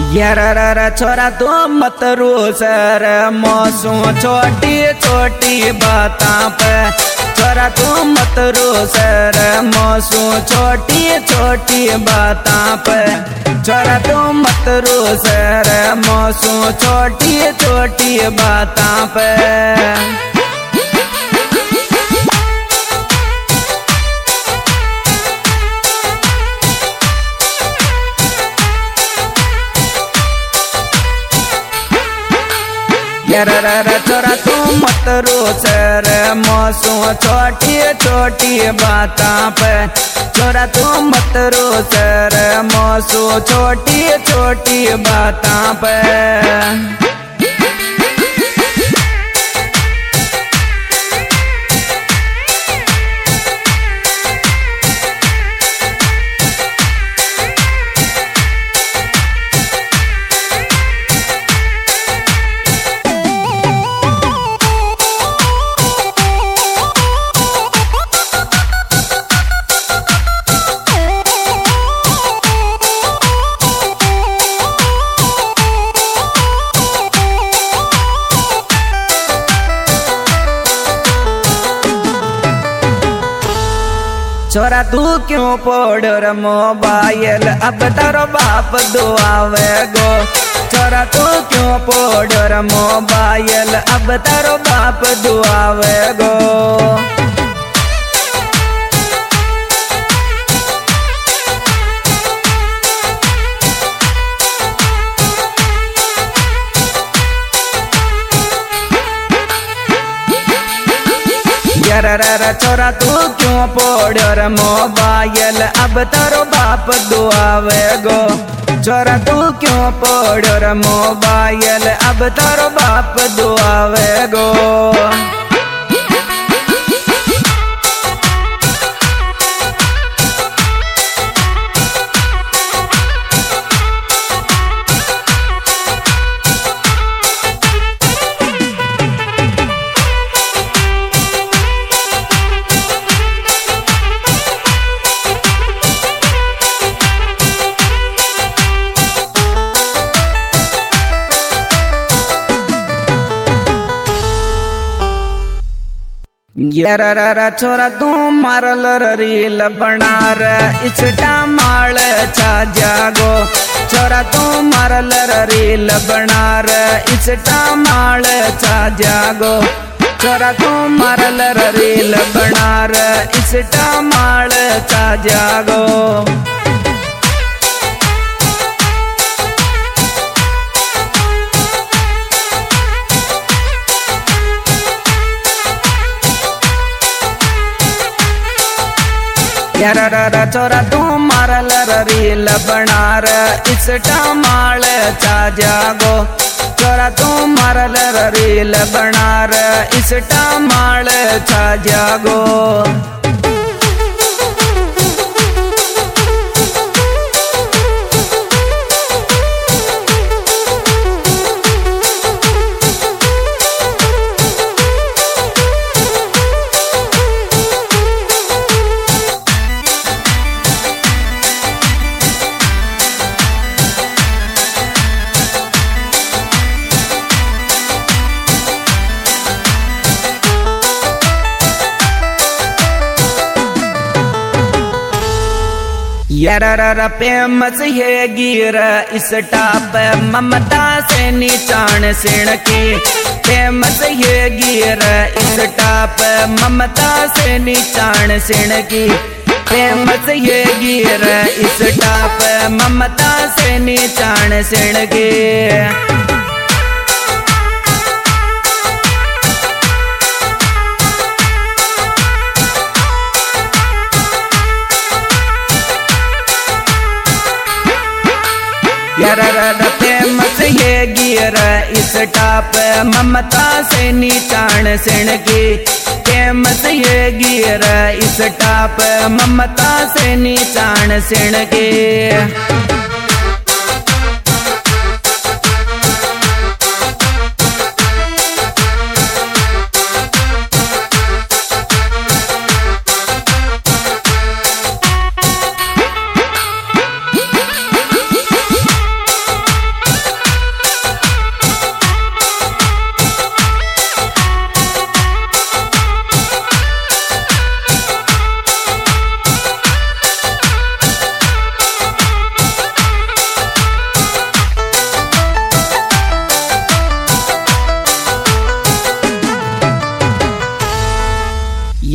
यार छोरा तू मत रो सर मौसू छोटी छोटी बातां पे। छोरा तू मत रो सर मौसू छोटी छोटी बातां पे। छोरा तू मत रो सर मौसू छोटी छोटी बातां पे। यार छोरा तू मत रो सर मौसू छोटी छोटी बातां पे। छोरा तू मत रो सर मौसू छोटी छोटी बातां पे। छोरा तू क्यों पढ़ मोबाइल अब तारो बाप दुआवे गो। छोरा तू क्यों पढ़ मोबाइल अब तारो बाप दुआवे गो। यार छोरा तू क्यों पढ़ मोबाइल अब तारो बाप दुआवे गो। छोरा तू क्यों पढ़ मोबाइल अब तारो बाप दुआवे गो। यार छोरा तू मारल रील बना रे इंस्टा माल छा जागो। छोरा तू मारल रील बना रे इंस्टा माल छा जागो। छोरा तू मारल रील बना रे इंस्टा माल छा जागो। यार छोरा तू मारल रील बना रे इंस्टा माल छा जागो। छोरा तू मारल रील बना रे इंस्टा माल छा जागो। यार फेमस ये गिर इस टाप ममता से नीचान सिण की। फेमस ये गिर इस टाप ममता से नीचान सिण की। फेमस ये गिर इस टाप ममता से नीचान सिण की। यार फेमस ये गिर इस टाप ममता से नीचान सिण की। फेमस ये गिर इस टाप ममता से नीचान सिण की।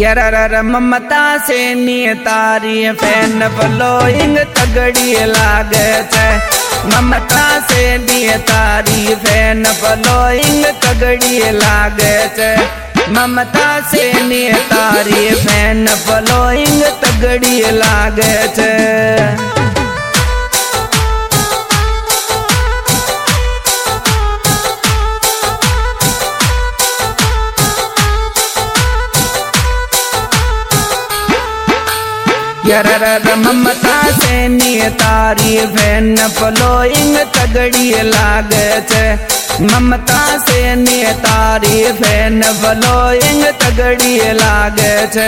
यरर ममता से नी तारी फैन फॉलोइंग तगड़ी लागे छे। ममता से नी तारी फैन फॉलोइंग तगड़ी लागे छे। ममता से नी तारी फैन फॉलोइंग तगड़ी लागे छे। यरर ममता से नी तारी फैन फॉलोइंग तगड़ी लागे छे। ममता से नी तारी फैन फॉलोइंग तगड़ी लागे छे।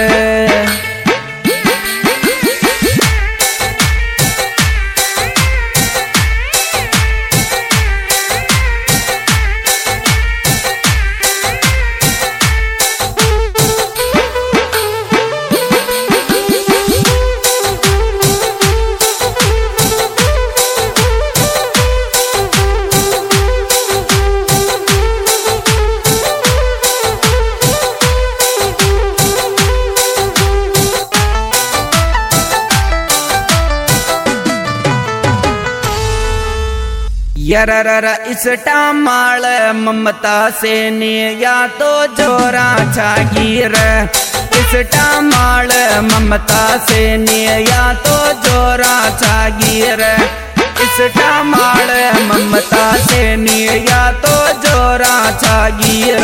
यरर इसटा माल ममता से नी या तो जोरा छागीर। इसटा माल ममता से नी या तो जोरा छागीर। इसटा माल ममता से नी या तो जोरा छागीर।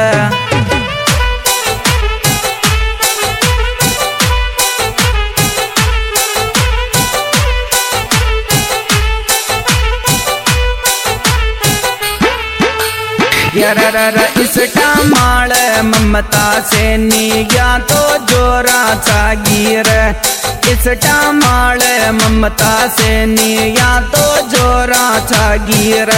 यरर इसटा माल ममता से नी या तो जोरा छागीर। इसटा माल ममता से नी या तो जोरा छागीर।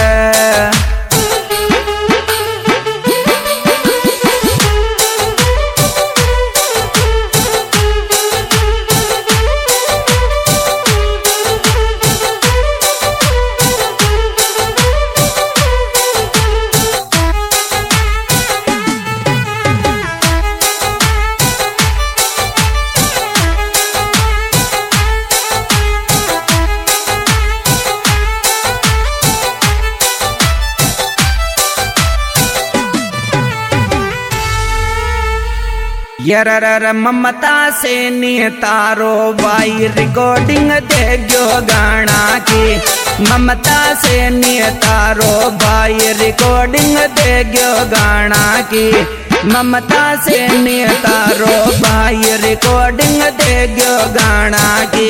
यरर ममता से नी तारो भाई रिकॉर्डिंग देग्यो गाना की। ममता से नी तारो भाई रिकॉर्डिंग देग्यो गाना की। ममता से नी तारो भाई रिकॉर्डिंग देग्यो गाना की।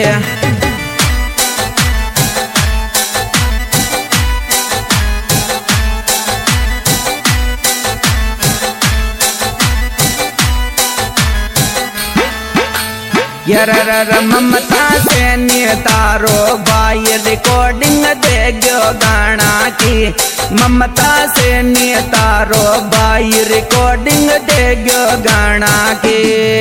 यरर ममता से नी तारो भाई रिकॉर्डिंग देग्यो गाना की। ममता से नी तारो भाई रिकॉर्डिंग देग्यो गाना की।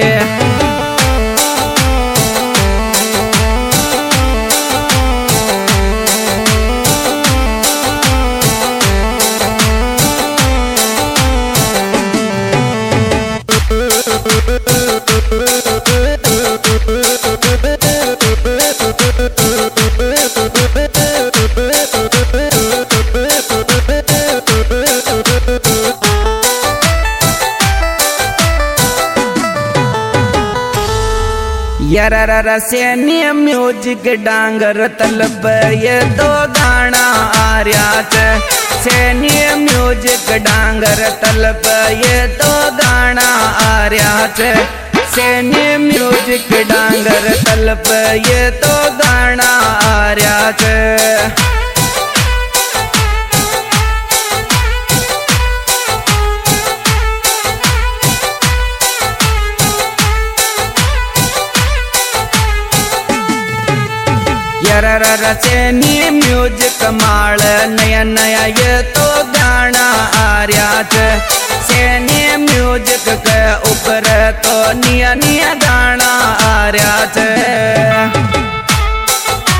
यरर सैनी म्यूजिक डांगर तलब ये तो गाना आ रहा छे। सैनी म्यूजिक डांगर तलब ये तो गाना आ रहा छे। सैनी म्यूजिक डांगर तलब ये तो गाना आ रहा छे। यरर सैनी म्यूजिक माल नया नया ये तो गाना आ रहा छे। सैनी म्यूजिक के ऊपर तो नया नया गाना आ रहा छे।